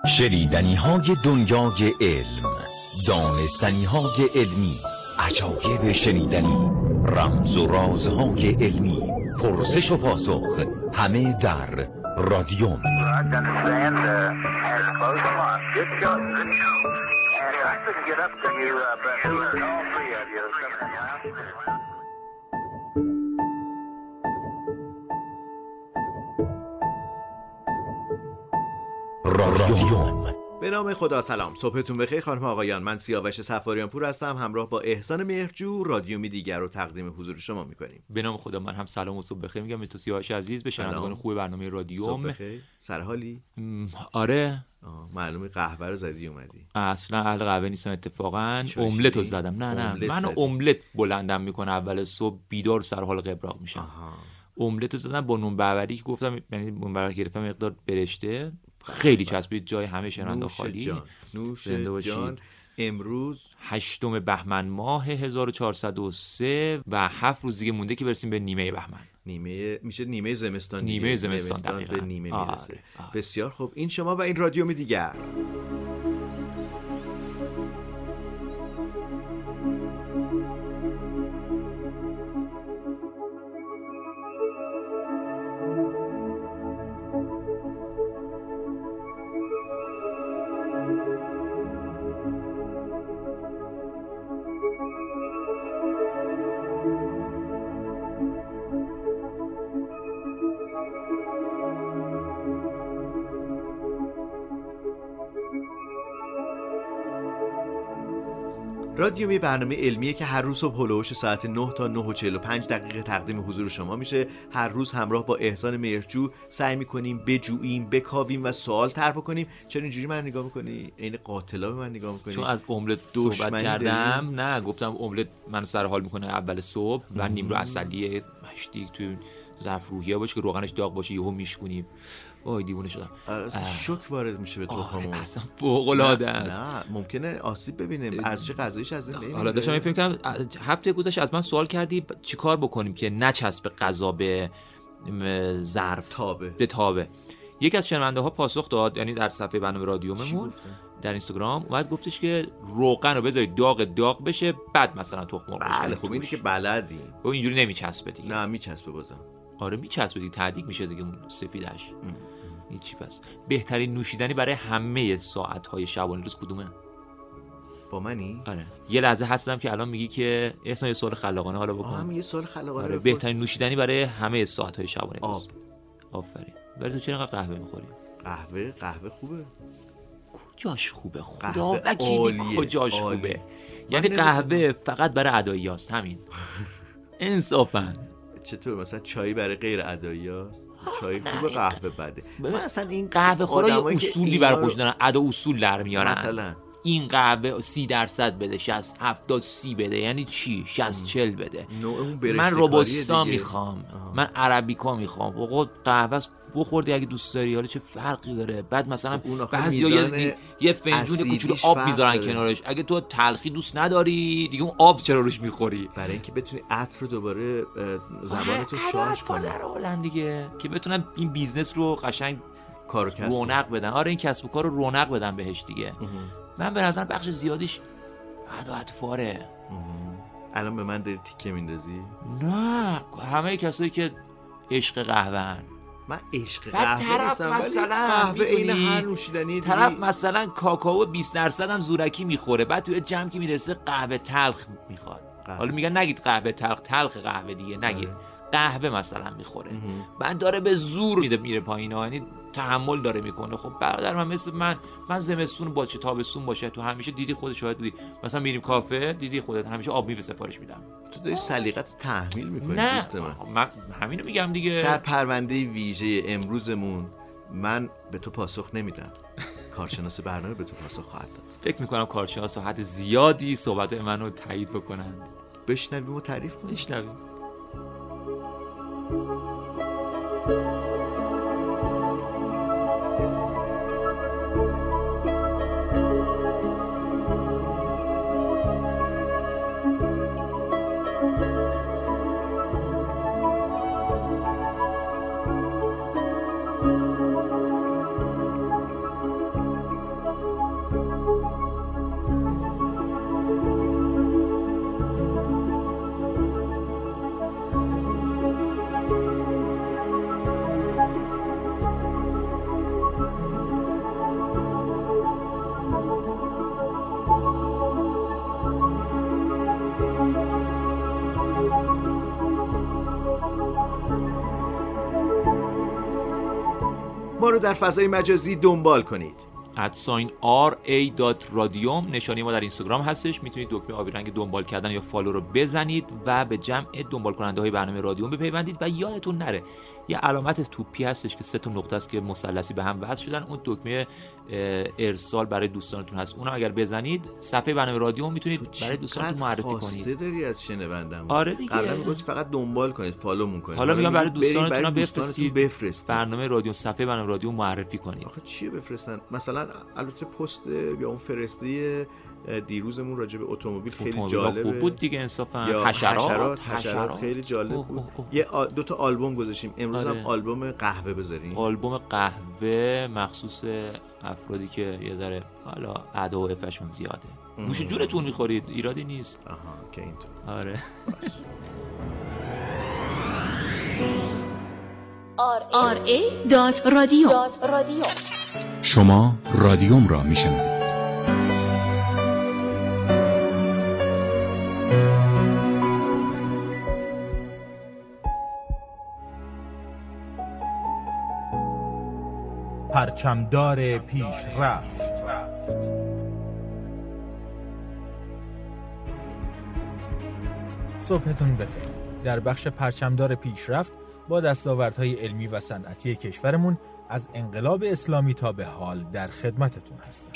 شنیدنی‌های دنیای علم، دانستنی‌های علمی، عجایب شنیدنی، رمز و رازهای علمی، پرسش و پاسخ، همه در رادیوم. رادیوم. به نام خدا. سلام، صبحتون بخیر خانم آقایان. من سیاوش صفاریان پور هستم، همراه با احسان مهرجو رادیومی دیگر رو تقدیم حضور شما میکنیم. به نام خدا، من هم سلام و صبح بخیر میگم به تو سیاوش عزیز، به شنوندگان خوب برنامه رادیوم. صبح بخیر. سرحالی؟ آره. معلومه قهوه رو زدی اومدی. اصلا اهل قهوه نیستم اتفاقا. املت رو زدم. نه من املت بلندم میکنه اول صبح، بیدار سر حال قبراق میشم. املت رو زدم با نون بربری که گفتم، یعنی نون بربری گرفتم مقدار برشته، خیلی چسبید جای همه شنونده خالی. نوش جان. امروز 8 بهمن ماه 1403 و 7 روز دیگه مونده که برسیم به نیمه بهمن. میشه نیمه زمستان. نیمه زمستان دقیقاً. به نیمه میرسه. بسیار خوب. این شما و این رادیوم دیگر. رادیومی برنامه علمیه که هر روز صبح هلوش ساعت 9 تا 9:45 دقیقه تقدیم حضور شما میشه. هر روز همراه با احسان مهرجو سعی میکنیم بجوییم، بکاویم و سوال طرح کنیم. چرا اینجوری من نگاه میکنی؟ عین قاتلا به من نگاه میکنی؟ چون از املت صحبت کردم. نه گفتم املت منو سر حال میکنه اول صبح و نیمرو عسلی مشتی تو ظرف روحیه باشه که روغنش داغ باشه یهو میشکنیم. وای دیوونه شدم. شوک وارد میشه به تخممون. اصلا فوق العاده است. نه ممکنه آسیب ببینیم. از چه غذاییش از این نمیشه. حالا داشتم فکر می‌کردم هفته گذشته از من سوال کردی چیکار بکنیم که نچسبه غذا به ظرف به تابه. یکی از شنونده‌ها پاسخ داد، یعنی در صفحه برنامه رادیوممون در اینستاگرام اومد گفتش که روغن رو بذارید داغ بشه، بعد مثلا تخم مرغ بشه. بله خب اینی که بلدی. و اینجوری نمیچسبه دیگه. نه میچسبه بازم. آره میچسبه دیگه، تعدیق میشه دیگه اون سفیدش. هیچی. پس بهترین نوشیدنی برای همه ساعت‌های شبانه روز کدومه؟ با منی؟ آره. یه لحظه هستم که الان میگی که احسان یه سوال خلاقانه حالا بکن. یه سوال خلاقانه. آره. بهترین نوشیدنی برای همه ساعت‌های شبانه روز. آفرین. ولی تو چرا قهوه می‌خوری؟ قهوه خوبه. کجاش خوبه؟ خدا وکیلی کجاش خوبه؟ یعنی قهوه فقط برای ادعیاست، همین. انصافاً. چطور مثلا چای برای غیر ادعیاست؟ چای خوبه، قهوه بده. مثلا این قهوه خورا یه اصولی برای خوش دارن، ادا اصول در میارن. مثلا این قهوه 30% بده، 60 70 30 بده، یعنی چی؟ 60 40 بده. من روبوستا میخوام، من عربیکا میخوام. بابا قهوه بخوردی اگه دوست داری، حالا چه فرقی داره؟ بعد مثلا بعضیا یه فنجون کوچولو آب میذارن کنارش. اگه تو تلخی دوست نداری دیگه، اون آب چرا روش میخوری؟ برای اینکه بتونی عطر رو دوباره زبانتو شارژ کنی دیگه، که بتونن این بیزنس رو قشنگ کارو کسب رونق بدن. آره این کسب و کار رو رونق بدن بهش دیگه. من به نظر بخش زیادیش عدالت‌فاره. الان به من داری تیکه میندازی؟ نه، همه کسایی که عشق قهوه‌ان. من عشق قهوه نیستم، مثلا قهوه عین هر نوشیدنی. طرف مثلا کاکائو 20% هم زورکی میخوره، بعد توی جمع که میرسه قهوه تلخ میخواد. حالا میگن نگید قهوه تلخ قهوه دیگه نگید. قهوه مثلا میخوره، بعد داره به زور میره پایین، یعنی تحمل داره میکنه. خب برادر من مثل من زمستون باشه تابستون باشه، تو همیشه دیدی خودت شاهد بودی، مثلا میریم کافه دیدی خودت همیشه آب میوه سفارش میدم. تو داری سلیقه‌تو تحمیل میکنی دوست من همینو میگم دیگه. در پرونده ویژه امروزمون من به تو پاسخ نمیدم. کارشناس برنامه به تو پاسخ خواهد داد. فکر میکنم کارشناس حد زیادی صحبت منو تایید بکنن. بشنویم و تعریف کنیم. بشنویم. ما رو در فضای مجازی دنبال کنید. @ra.radium نشانی ما در اینستاگرام هستش. میتونید دکمه آبی رنگ دنبال کردن یا فالو رو بزنید و به جمع دنبال کننده های برنامه رادیوم بپیوندید و یادتون نره یه علامت توپی هستش که 3 تا نقطه است که مثلثی به هم وصل شدن، اون دکمه ارسال برای دوستانتون هست. اونم اگر بزنید صفحه برنامه رادیوم میتونید برای دوستانتون معرفی کنید. خواسته داری از شنوندم. آره دیگه. قبلا میگفت فقط دنبال کنید، فالومون کنید. حالا میگم برای دوستانتون بفرستید. برنامه رادیو، صفحه برنامه رادیو معرفی کنید. آخه چیه بفرستن؟ مثلا البته پست یا اون فرسته دیروزمون راجع به اتومبیل خیلی جالبه، خوب بود دیگه انصافا. حشرات خیلی جالب بود. یه 2 تا آلبوم گذاشتیم. امروز هم آلبوم قهوه بذاریم. آلبوم قهوه مخصوص افرادی که یه ذره حالا ادا و افشون زیاده. نوش جونتون میخورید، ایرادی نیست. آها که اینطور. آره. ra.radium. شما رادیوم را میشنوید. پرچمدار پیشرفت. صبحتون بخیر. در بخش پرچمدار پیشرفت با دستاوردهای علمی و صنعتی کشورمون از انقلاب اسلامی تا به حال در خدمتتون هستم.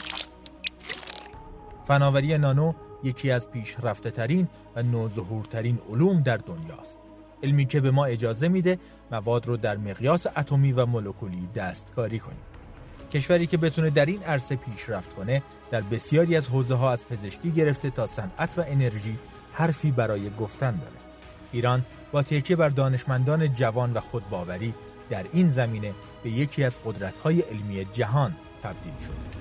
فناوری نانو یکی از پیشرفته ترین و نوظهورترین علوم در دنیاست. علمی که به ما اجازه میده مواد رو در مقیاس اتمی و مولکولی دستکاری کنیم. کشوری که بتونه در این عرصه پیشرفت کنه در بسیاری از حوزه‌ها از پزشکی گرفته تا صنعت و انرژی حرفی برای گفتن داره. ایران با تکیه بر دانشمندان جوان و خودباوری در این زمینه به یکی از قدرت‌های علمی جهان تبدیل شده.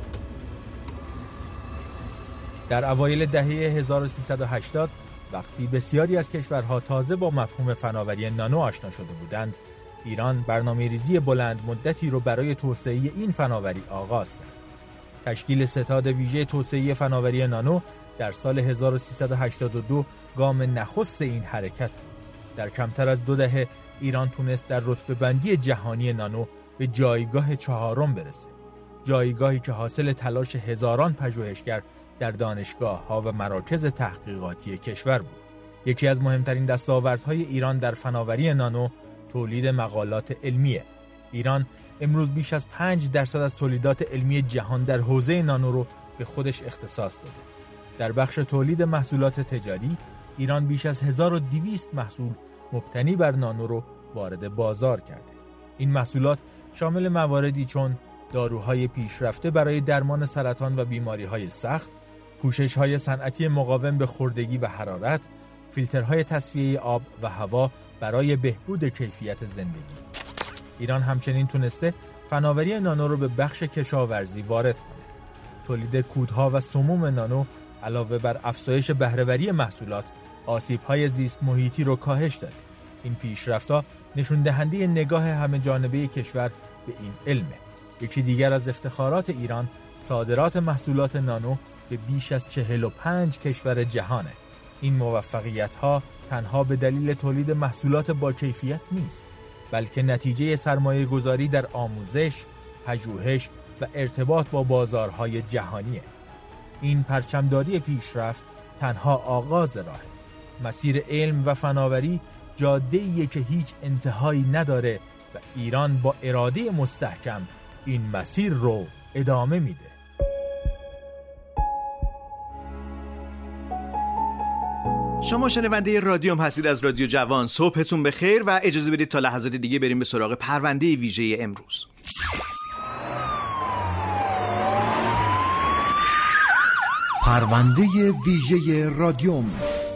در اوایل دهه 1380 وقتی بسیاری از کشورها تازه با مفهوم فناوری نانو آشنا شده بودند، ایران برنامه‌ریزی بلند مدتی رو برای توسعه این فناوری آغاز کرد. تشکیل ستاد ویژه توسعه فناوری نانو در سال 1382 گام نخست این حرکت بود. در کمتر از 2 دهه ایران تونست در رتبه بندی جهانی نانو به جایگاه 4 برسه. جایگاهی که حاصل تلاش هزاران پژوهشگر در دانشگاه‌ها و مراکز تحقیقاتی کشور بود. یکی از مهمترین دستاوردهای ایران در فناوری نانو تولید مقالات علمیه. ایران امروز بیش از 5% از تولیدات علمی جهان در حوزه نانو رو به خودش اختصاص داده. در بخش تولید محصولات تجاری، ایران بیش از 1200 محصول مبتنی بر نانو رو وارد بازار کرده. این محصولات شامل مواردی چون داروهای پیشرفته برای درمان سرطان و بیماری‌های سخت، پوشش‌های صنعتی مقاوم به خردگی و حرارت، فیلترهای تصفیه آب و هوا برای بهبود کیفیت زندگی. ایران همچنین تونسته فناوری نانو رو به بخش کشاورزی وارد کنه. تولید کودها و سموم نانو علاوه بر افزایش بهره‌وری محصولات، آسیب‌های زیست محیطی رو کاهش داده. این پیشرفت‌ها نشون دهنده نگاه همه جانبه کشور به این علمه. یکی دیگر از افتخارات ایران صادرات محصولات نانو به بیش از 45 کشور جهانه. این موفقیت‌ها تنها به دلیل تولید محصولات با کیفیت نیست، بلکه نتیجه سرمایه‌گذاری در آموزش، پژوهش و ارتباط با بازارهای جهانیه. این پرچمداری پیشرفت تنها آغاز راهه. مسیر علم و فناوری جاده‌ایه که هیچ انتهایی نداره و ایران با اراده مستحکم این مسیر رو ادامه میده. شما شنونده رادیوم هستید از رادیو جوان. صبحتون بخیر و اجازه بدید تا لحظات دیگه بریم به سراغ پرونده ویژه امروز. پرونده ویژه رادیوم.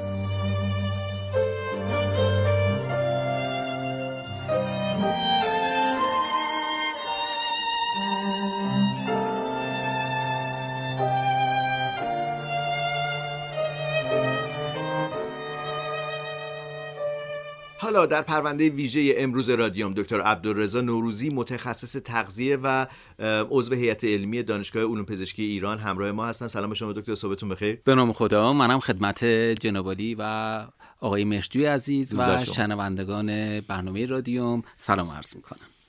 حالا در پرونده ویژه امروز رادیوم دکتر عبدالرضا نوروزی متخصص تغذیه و عضو هیئت علمی دانشگاه علوم پزشکی ایران همراه ما هستن. سلام شما دکتر، صبحتون بخیر. به نام خدا. منم خدمت جناب عالی و آقای مهرجوی عزیز و شنوندگان برنامه رادیوم سلام عرض میکنم.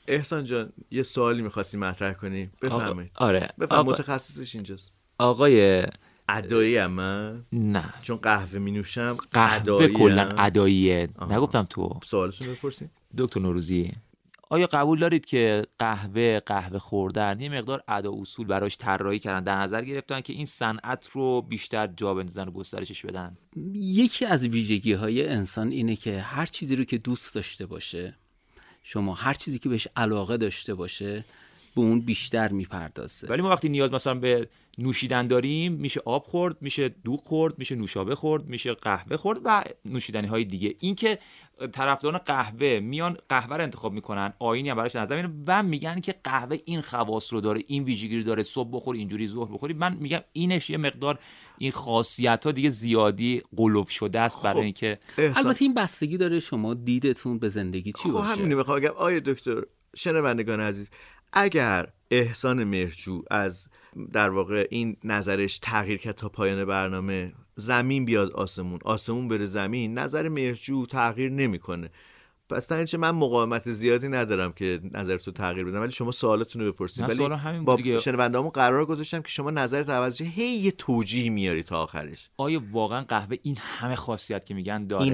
احسان جان یه سوالی می‌خواستی مطرح کنی، بفرمایید. آره بفرمایید، متخصصش اینجاست. آقای ادایی ام من؟ نه چون قهوه می‌نوشم. قهوه کلا اداییه. نگفتم تو. سوالتون رو بپرسین. دکتر نوروزی، آیا قبول دارید که قهوه خوردن یه مقدار ادا اصول براش طراحی کردن، در نظر گرفتن که این صنعت رو بیشتر جا بندازن و گسترشش بدن؟ یکی از ویژگی‌های انسان اینه که هر چیزی رو که دوست داشته باشه، شما هر چیزی که بهش علاقه داشته باشه به اون بیشتر میپردازه. ولی ما وقتی نیاز مثلا به نوشیدن داریم، میشه آب خورد، میشه دوغ خورد، میشه نوشابه خورد، میشه قهوه خورد و نوشیدنی های دیگه. این که طرفداران قهوه میان قهوه رو انتخاب میکنن، آیینی هم براش نظر میگیرن و میگن که قهوه این خواص رو داره، این ویژگی رو داره، صبح بخوری اینجوری، ظهر بخوری. من میگم اینش یه مقدار این خاصیت ها دیگه زیادی قلوب شده است برای اینکه البته این بستگی داره شما دیدتون به زندگی چی باشه. همینی میخوام بگم آیه دکتر، شنوندگان عزیز، اگر احسان مهرجو از در واقع این نظرش تغییر کرد تا پایان برنامه، زمین بیاد آسمون، آسمون بره زمین، نظر مهرجو تغییر نمیکنه. پس در اینجا من مقاومت زیادی ندارم که نظرتو تغییر بدم، ولی شما سوالتون رو بپرسید. ولی با شنوندهامون قرار گذاشتم که شما نظرت عوض شه، هی یه توجیه میاری تا آخرش. آیا واقعا قهوه این همه خاصیت که میگن داره؟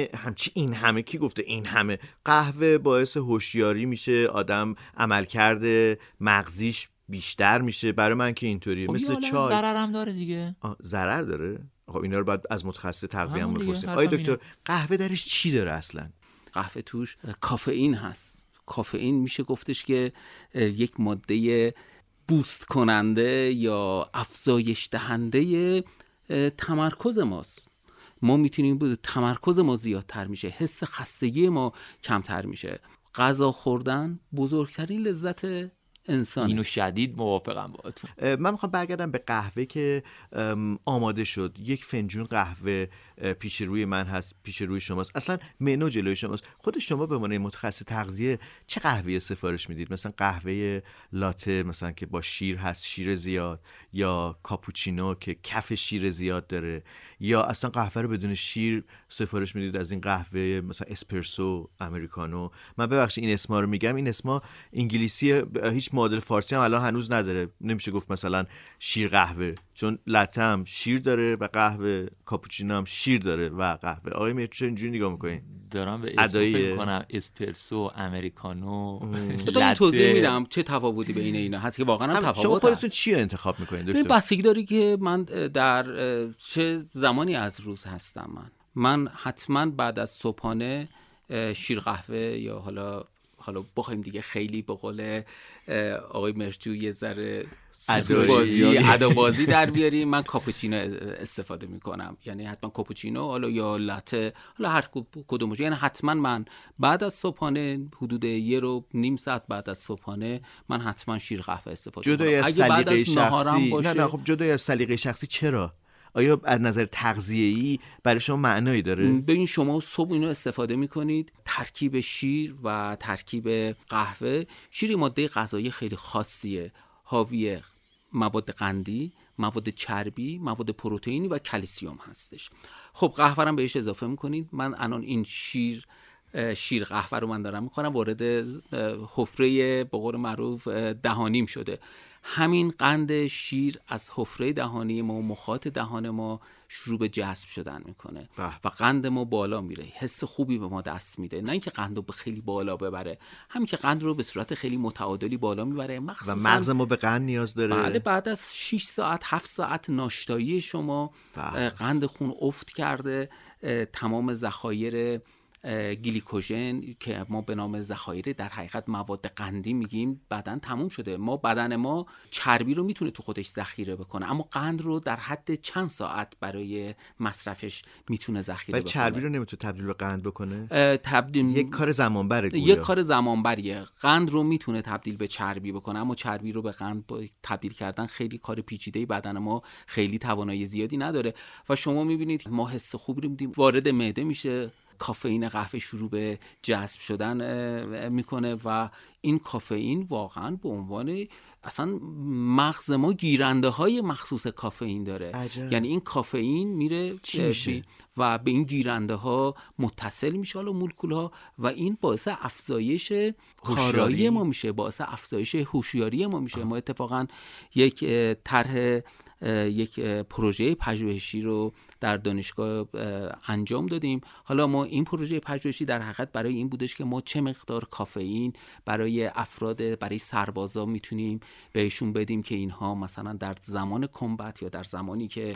این همه کی گفته این همه؟ قهوه باعث هوشیاری میشه، آدم عملکرد مغزیش بیشتر میشه. برای من که اینطوریه. مثل چای. ضرر هم داره دیگه. ضرر داره؟ خب اینا رو باید از متخصص تغذیه هم بپرسیم. آیا دکتر قهوه درش چی داره اصلا؟ قهوه توش کافئین هست. کافئین میشه گفتش که یک ماده بوست کننده یا افزایش دهنده تمرکز ماست. ما میتونیم تمرکز ما زیادتر میشه، حس خستگی ما کمتر میشه. غذا خوردن بزرگترین لذت انسان. اینو شدید موافقم باهاتون. من میخوام برگردم به قهوه که آماده شد. یک فنجون قهوه پیش روی من هست، پیش روی شماست، اصلا منو جلوی شماست. خود شما به عنوان متخصص تغذیه چه قهوه‌ای سفارش میدید؟ مثلا قهوه لاته مثلا که با شیر هست، شیر زیاد، یا کاپوچینو که کف شیر زیاد داره، یا اصلا قهوه رو بدون شیر سفارش میدید از این قهوه مثلا اسپرسو، امریکانو؟ من ببخشید این اسما رو میگم، این اسما انگلیسی، هیچ معادل فارسی هم الان هنوز نداره. نمیشه گفت مثلا شیر قهوه، چون لاته هم شیر داره و قهوه، کاپوچینو هم شیر داره و قهوه. آقای مهرجو اینجوری نگاه میکنین؟ دارم به اسم فکر کنم، اسپرسو، امریکانو، لاته. توضیح میدم چه تفاوتی بین اینا هست که واقعا هم تفاوت هست. شما خودتون چی انتخاب میکنین دکتر؟ این بستگی داره که من در چه زمانی از روز هستم. من حتما بعد از صبحانه شیر قهوه، یا حالا بخوایم دیگه خیلی به قول آقای مهرجو یه ذره ادابازی در بیاریم، من کاپوچینو استفاده میکنم. یعنی حتما کاپوچینو، حالا یا لاته، حالا هر کدومش. یعنی حتما من بعد از صبحانه حدود 1.5 ساعت بعد از صبحانه من حتما شیر قهوه استفاده میکنم. جدای از سلیقه شخصی؟ نه خب جدای از سلیقه شخصی چرا؟ آیا از نظر تغذیه‌ای برای شما معنایی داره؟ ببین شما صبح اینو استفاده میکنید، ترکیب شیر و ترکیب قهوه. شیر ماده غذایی خیلی خاصیه، حاوی مواد قندی، مواد چربی، مواد پروتئینی و کلسیم هستش. خب قهوه رو بهش اضافه میکنید. من الان این شیر قهوه رو من دارم میکنم، وارد حفره به قول معروف دهانیم شده. همین قند شیر از حفره دهانی ما و مخاط دهان ما شروع به جذب شدن میکنه و قند ما بالا میره، حس خوبی به ما دست میده. نه اینکه قند رو به خیلی بالا ببره، همین که قند رو به صورت خیلی متعادلی بالا میبره. و مغز ما به قند نیاز داره. بله، بعد از 6 ساعت 7 ساعت ناشتایی شما قند خون افت کرده، تمام ذخایر گلیکوژن که ما به نام ذخایر در حقیقت مواد قندی میگیم بدن تموم شده. بدن ما چربی رو میتونه تو خودش ذخیره بکنه، اما قند رو در حد چند ساعت برای مصرفش میتونه ذخیره بکنه. چربی رو نمیتونه تبدیل به قند بکنه؟ یک کار زمانبره. یک کار زمانبریه. قند رو میتونه تبدیل به چربی بکنه، اما چربی رو به قند تبدیل کردن خیلی کار پیچیده‌ای، بدن ما خیلی توانایی زیادی نداره و شما میبینید ما حس خوبی رو میدیم، وارد معده میشه، کافئین قهوه شروع به جذب شدن میکنه و این کافئین واقعا به عنوان اصلا مغز ما گیرنده های مخصوص کافئین داره. عجب. یعنی این کافئین میره و به این گیرنده ها متصل میشه، حالا مولکول ها، و این باعث افزایش کارایی ما میشه، باعث افزایش هوشیاری ما میشه. ما اتفاقا یک طرح یک پروژه پژوهشی رو در دانشگاه انجام دادیم. حالا ما این پروژه پژوهشی در حقیقت برای این بودش که ما چه مقدار کافئین برای افراد، برای سربازا میتونیم بهشون بدیم که اینها مثلا در زمان کمبت یا در زمانی که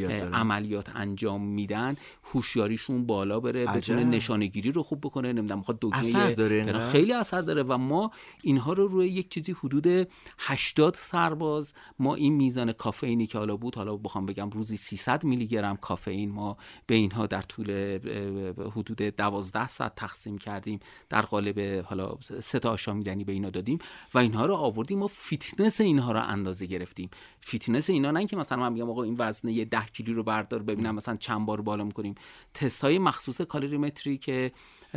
عملیات انجام میدن هوشیاریشون بالا بره، بتونه نشانه‌گیری رو خوب بکنه، نمیدونم میخواد دکمه خیلی اثر داره. و ما اینها رو روی یک چیزی حدود 80 سرباز ما این میزان کافئینی که حالا بخوام بگم روزی 300 میلی گرم کافئین ما به اینها در طول حدود 12 ساعت تقسیم کردیم، در قالب حالا 3 تا آشامیدنی به اینا دادیم و اینها رو آوردیم. ما فیتنس اینها رو اندازه گرفتیم. فیتنس اینا نه اینکه مثلا من میگم آقا این وزنه 10 کیلو رو بردار ببینم مثلا چند بار بالا می‌کنیم. تست‌های مخصوص کالریمتری که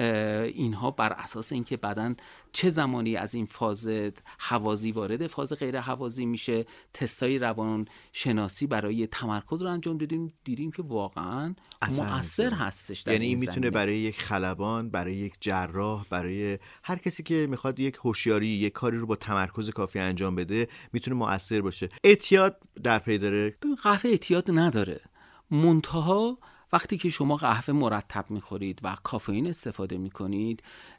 اینها بر اساس اینکه بدن چه زمانی از این فاز حوازی وارد فاز غیر حوازی میشه، تستای روان شناسی برای تمرکز رو انجام دیدیم که واقعا مؤثر هستش. یعنی این میتونه برای یک خلبان، برای یک جراح، برای هر کسی که میخواد یک هوشیاری، یک کاری رو با تمرکز کافی انجام بده میتونه مؤثر باشه. اعتیاد در پی داره؟ قهوه اعتیاد نداره، منتها وقتی که شما قهوه مرتب میخورید و کافئین استفاده میکنید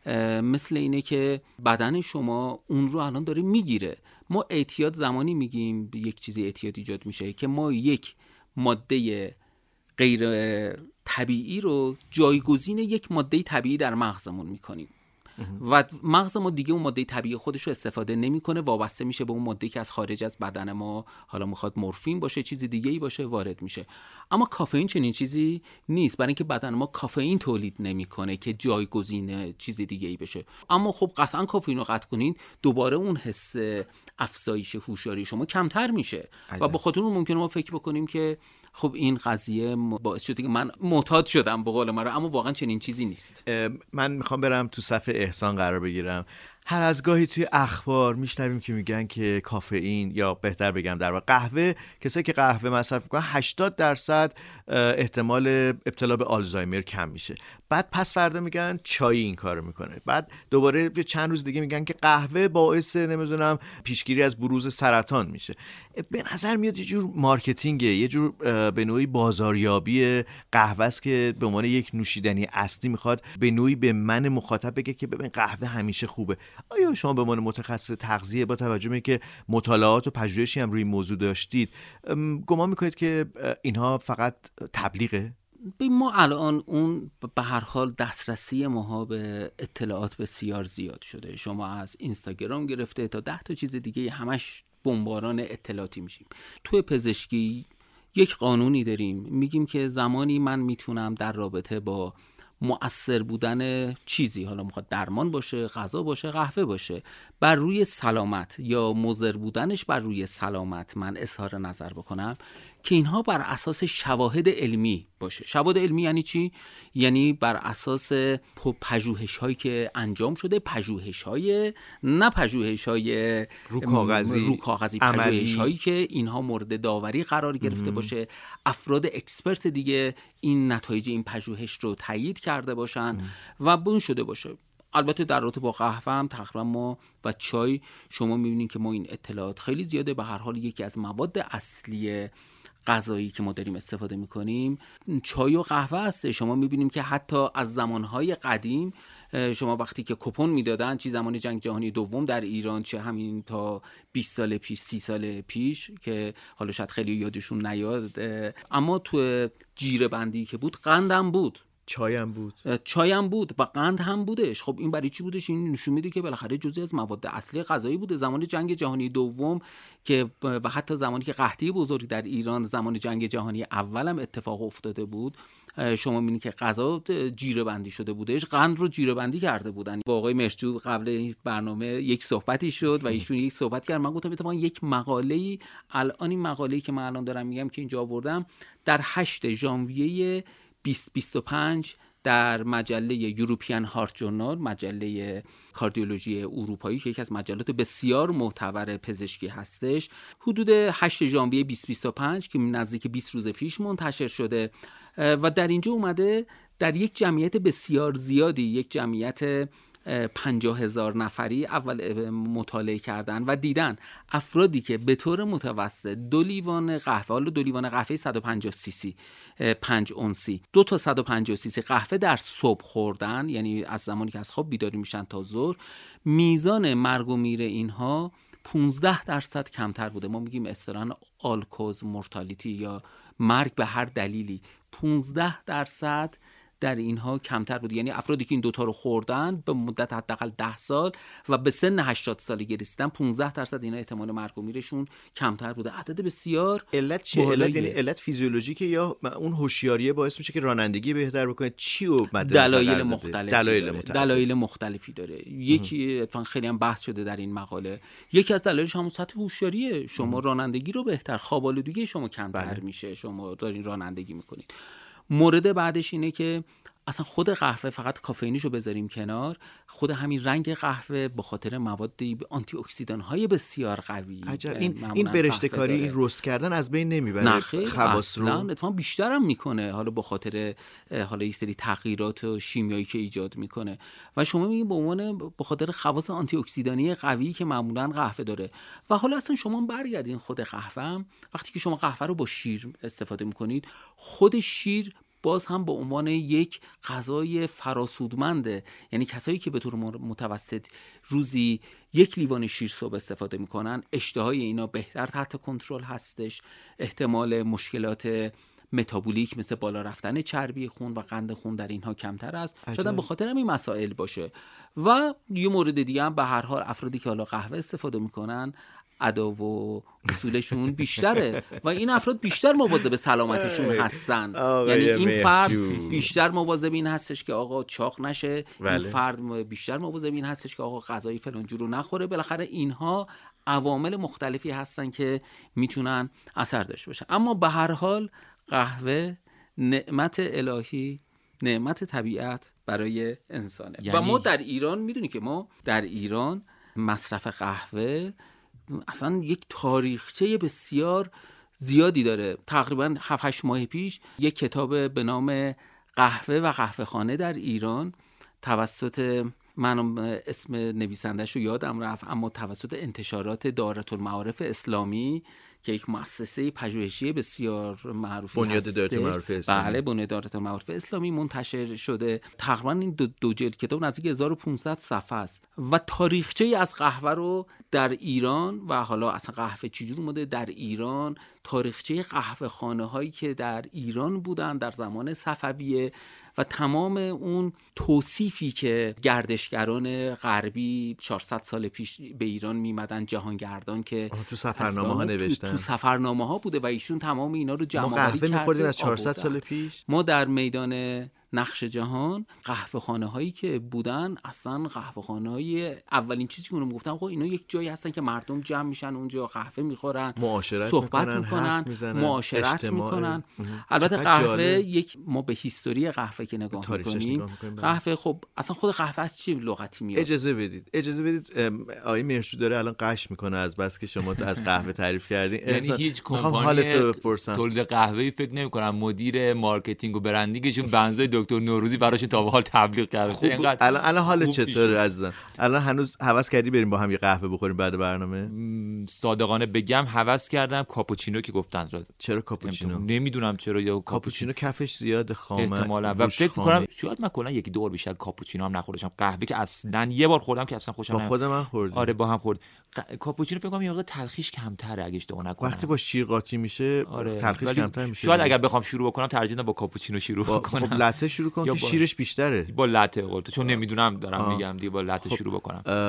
مثل اینه که بدن شما اون رو الان داره میگیره. ما اعتیاد زمانی میگیم یک چیزی اعتیاد ایجاد میشه که ما یک ماده غیر طبیعی رو جایگزین یک ماده طبیعی در مغزمون میکنیم و مغز ما دیگه اون ماده طبیعی خودش رو استفاده نمیکنه، وابسته میشه به اون ماده که از خارج از بدن ما، حالا میخواد مورفین باشه چیز دیگه ای باشه، وارد میشه. اما کافئین چنین چیزی نیست، برای اینکه بدن ما کافئین تولید نمیکنه که جایگزین چیز دیگه ای بشه. اما خب قطعا کافئین رو قطع کنین دوباره اون حس افزایش هوشیاری شما کمتر میشه و به خاطر اون ممکنه ما فکر بکنیم که خب این قضیه باعث شده که من معتاد شدم به قول من، اما واقعا چنین چیزی نیست. من میخوام برم تو صف احسان قرار بگیرم. هر از گاهی توی اخبار میشنویم که میگن که کافئین، یا بهتر بگم در واقع قهوه، کسایی که قهوه مصرف میکنن 80% احتمال ابتلا به آلزایمر کم میشه. بعد پس فردا میگن چای این کارو میکنه. بعد دوباره چند روز دیگه میگن که قهوه باعث نمیدونم پیشگیری از بروز سرطان میشه. به نظر میاد یه جور مارکتینگه، یه جور به نوعی بازاریابی قهوه است که به عنوان یک نوشیدنی اصلی میخواد به نوعی به من مخاطب بگه که ببین قهوه همیشه خوبه. آیا شما به عنوان متخصص تغذیه با توجه به اینکه مطالعات و پژوهشی هم روی این موضوع داشتید گمان میکنید که اینها فقط تبلیغه؟ ما الان اون به هر حال دسترسی ماها به اطلاعات بسیار زیاد شده. شما از اینستاگرام گرفته تا 10 تا چیز دیگه همش بمباران اطلاعاتی میشیم. توی پزشکی یک قانونی داریم، میگیم که زمانی من میتونم در رابطه با مؤثر بودن چیزی، حالا میخواد درمان باشه، غذا باشه، قهوه باشه، بر روی سلامت یا مضر بودنش بر روی سلامت من اظهار نظر بکنم که اینها بر اساس شواهد علمی باشه. شواهد علمی یعنی چی؟ یعنی بر اساس پژوهش‌هایی که انجام شده، پژوهش‌های رو کاغذی پژوهش‌هایی که اینها مورد داوری قرار گرفته باشه، افراد اکسپرت دیگه این نتایج این پژوهش رو تایید کرده باشن و بون شده باشه. البته در رابطه با قهوه هم تقریبا ما و چای شما می‌بینید که ما این اطلاعات خیلی زیاده. به هر حال یکی از مواد اصلی غذایی که ما داریم استفاده میکنیم چای و قهوه است. شما میبینیم که حتی از زمانهای قدیم شما وقتی که کوپن میدادن، چه زمان جنگ جهانی دوم در ایران، چه همین تا 20 سال پیش 30 سال پیش که حالا شاید خیلی یادشون نیاد، اما تو جیره بندی که بود قندم بود، چایم بود و قند هم بودش. خب این برای چی بودش؟ این نشون میده که بالاخره جزئی از مواد اصلی غذایی بوده. زمان جنگ جهانی دوم که و حتی زمانی که قحطی بزرگ در ایران، زمان جنگ جهانی اول هم اتفاق افتاده بود، شما میبینید که غذا جیره بندی شده بودش، قند رو جیره بندی کرده بودن. با آقای مرجو قبل این برنامه یک صحبتی شد و ایشون یک صحبت کرد. من گفتم اتفاقا یک مقاله‌ای، الان این مقاله‌ای که من الان دارم میگم که اینجا آوردم، در 8 ژانویه 2025 در مجله یوروپیان هارت جورنال، مجله کاردیولوژی اروپایی که یکی از مجلات بسیار معتبر پزشکی هستش، حدود 8 ژانویه 2025 که نزدیک 20 روز پیش منتشر شده و در اینجا اومده در یک جمعیت بسیار زیادی، یک جمعیت 50,000 نفری اول مطالعه کردن و دیدن افرادی که به طور متوسط 2 لیوان قهوه، حالا 2 لیوان قهوه 150 سی سی 5 اونسی، 2 تا 150 سی سی قهوه در صبح خوردن، یعنی از زمانی که از خواب بیداری میشن تا ظهر، میزان مرگ و میر اینها 15% کمتر بوده. ما میگیم اصطلاحاً آل کوز مورتالیتی یا مرگ به هر دلیلی 15% در اینها کمتر بود. یعنی افرادی که این دوتا رو خوردن به مدت حداقل 10 سال و به سن 80 سالگی رسیدن 15% اینا احتمال مرگ و میرشون کمتر بوده. عدد بسیار علت چه؟ علت یعنی علت فیزیولوژیکه یا اون هوشیاریه باعث میشه که رانندگی بهتر بکنه؟ چی رو دلایل مختلفی داره. یکی اتفاقا خیلی هم بحث شده در این مقاله، یکی از دلایلش همون سطح هوشیاریه. شما رانندگی رو بهتر، خواب آلودگی شما کمتر میشه، شما دارین رانندگی میکنید. مورد بعدش اینه که اصلا خود قهوه، فقط کافئینیشو بذاریم کنار، خود همین رنگ قهوه به خاطر مواد آنتی اکسیدان های بسیار قوی، این برشته کاری، این رست کردن از بین نمیبره خواص رو، اتفاقا بیشتر هم میکنه، حالا به خاطر حالا یه سری تغییرات شیمیایی که ایجاد میکنه و شما میگین به خاطر خواص آنتی اکسیدانی قوی که معمولا قهوه داره. و حالا اصلا شما برگردین خود قهوه، وقتی که شما قهوه رو با شیر استفاده میکنید، خود شیر باز هم به عنوان یک غذای فراسودمنده. یعنی کسایی که به طور متوسط روزی 1 لیوان شیر صبح استفاده میکنن، اشتهای اینا بهتر تحت کنترل هستش، احتمال مشکلات متابولیک مثل بالا رفتن چربی خون و قند خون در اینها کمتر است. شاید به خاطر همین مسائل باشه. و یه مورد دیگه هم به هر حال افرادی که حالا قهوه استفاده میکنن ادا و اصولشون بیشتره و این افراد بیشتر مواظب سلامتشون هستن. یعنی این فرد بیشتر مواظب این هستش که آقا چاق نشه، این فرد بیشتر مواظب این هستش که آقا غذای فلان جور رو نخوره. بالاخره اینها عوامل مختلفی هستن که میتونن اثر داشته باشن. اما به هر حال قهوه نعمت الهی، نعمت طبیعت برای انسانه. و ما در ایران میدونی که ما در ایران مصرف قهوه اصلا یک تاریخچه بسیار زیادی داره. تقریبا 7-8 ماه پیش یک کتاب به نام قهوه و قهوه‌خانه در ایران توسط، من اسم نویسندش رو یادم رفت، اما توسط انتشارات دارالمعارف اسلامی که یک مؤسسه پژوهشی بسیار معروفی هست، بله، بنیاد دارالمعارف اسلامی، منتشر شده. تقریبا این دو جلد کتاب نزدیک 1500 صفحه است و تاریخچه از قهوه رو در ایران و حالا اصلا قهوه چجور اومده در ایران، تاریخچه قهوه خانه هایی که در ایران بودن در زمان صفویه و تمام اون توصیفی که گردشگران غربی 400 سال پیش به ایران میمدن، جهانگردان که تو سفرنامه ها نوشتن، تو سفرنامه ها بوده و ایشون تمام اینا رو جمع آوری کرده. ما قهوه می‌خوردیم از 400 سال پیش. ما در میدان نقش جهان قهوه خانه هایی که بودن، اصلا قهوه خانه های اولین چیزی که اونم گفتم آقا اینا یک جایی هستن که مردم جمع میشن اونجا، قهوه میخورن، صحبت میکنن، معاشرت میکنن. البته قهوه یک، ما به هیستوری قهوه که نگاه میکنیم، قهوه خب اصلا خود قهوه از چه لغتی میاد؟ اجازه بدید آقای مهرجو داره الان قش میکنه از بس که شما از قهوه تعریف کردین. یعنی هیچ کمپانی تولید قهوه‌ای فکر نمی‌کنم مدیر مارکتینگ و برندینگشون بنزای دکتر نوروزی براش تا به حال تبلیغ کرده. اینقدر الان حالت چطوره عزیزم؟ الان هنوز هوس کردی بریم با هم یه قهوه بخوریم بعد برنامه؟ صادقانه بگم هوس کردم. کاپوچینو که گفتن را. چرا کاپوچینو؟ نمیدونم چرا، یا کاپوچینو کفش زیاد خامه احتمالاً، و فکر می‌کنم شاید من کلا یکی دو بار بیشتر کاپوچینو هم نخوردم. قهوه که اصلا یه بار خوردم که اصلا خوشم نمیاد. با خود من خوردم. آره با هم خورد. کاپوچینو فکر کنم یه موقع تلخیش کمتره اگه اشتباه نکنم. وقتی با شیر قاطی میشه تلخیش کمتر میشه. شاید اگر بخوام شروع بکنم ترجیح با کاپوچینو شروع کنم. خب لته شروع کن که شیرش بیشتره. با لته قلت، چون نمیدونم دارم میگم دیگه با لته شروع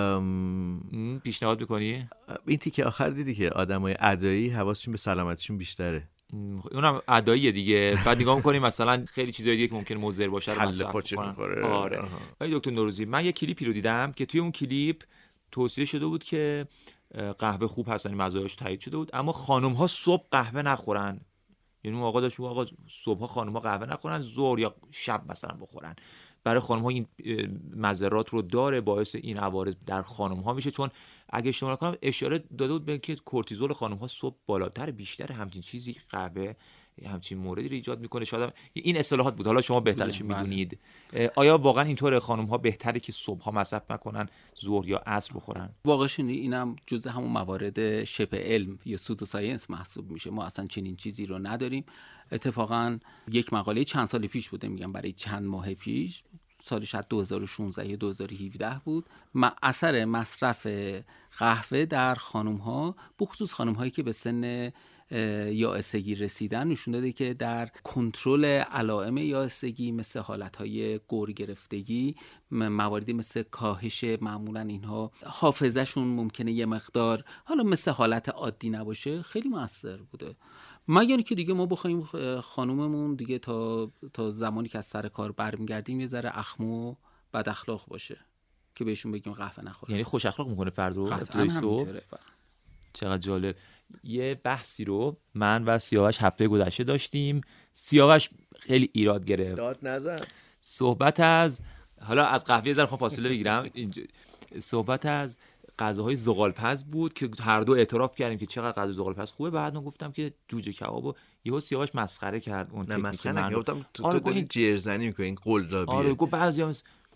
بکنم. پیشنهاد می‌کنی؟ این تیکه آخر دیدی که آدمای ادایی حواسشون به سلامتیشون بیشتره. اونم اداییه دیگه. بعد نگاه می‌کنیم مثلا خیلی چیزای دیگه که ممکنه مضر باشه رو مصرف کنن. آره. دکتر نوروزی، من یه کلیپی رو دیدم که توی اون کلیپ توصیه شده بود که قهوه خوب هست، یعنی مزایاش تایید شده بود، اما خانم‌ها صبح قهوه نخورن. یعنی آقا داشت آقا صبح خانم‌ها قهوه نخورن، ظهر یا شب مثلا بخورن. برای خانم‌ها این مضرات رو داره، باعث این عوارض در خانم‌ها میشه. چون اگه اشتباه نکنم اشاره داده بود به که کورتیزول خانم‌ها صبح بالاتر، بیشتر همچین چیزی قهوه همچین موردی رو ایجاد میکنه. شاید این اصطلاحات بود، حالا شما بهترش میدونید. آیا واقعا اینطوره خانم‌ها بهتره که صبح‌ها مصرف نکنن، ظهر یا عصر بخورن؟ واقعاً اینم جزء همون موارد شبه علم یا سودو ساینس محسوب میشه. ما اصلا چنین چیزی رو نداریم. اتفاقاً یک مقاله چند سال پیش بوده، میگم برای چند ماه پیش، سال شاید 2016 یا 2017 بود، اثر مصرف قهوه در خانم‌ها، بخصوص خانم‌هایی که به سن یائسگی رسیدن، نشون داده که در کنترل علائم یائسگی مثل حالتهای گور گرفتگی، مواردی مثل کاهش، معمولا اینها حافظه‌شون ممکنه یه مقدار حالا مثل حالت عادی نباشه، خیلی مؤثر بوده. مگر که دیگه ما بخوایم خانوممون دیگه تا زمانی که از سر کار برمیگردیم یه ذره اخمو بد اخلاق باشه که بهشون بگیم قهوه نخورن. یعنی خوش اخلاق میکنه فرد رو؟ قطعاً همینطوره. چقدر جالب. یه بحثی رو من و سیاوش هفته گذشته داشتیم. سیاوش خیلی ایراد گرفت، داد نزن. صحبت از، حالا از قهوه ذره فاصله بگیرم، صحبت از غذاهای زغالپز بود که هر دو اعتراف کردیم که چقدر غذا زغالپز خوبه. بعد من گفتم که جوجه کبابو یهو سیاوش مسخره کرد اون تکنیک. مسخره من گفتم تو داری جرزنی می‌کنی، این قلدرابیه. آره گفت بعضی‌ها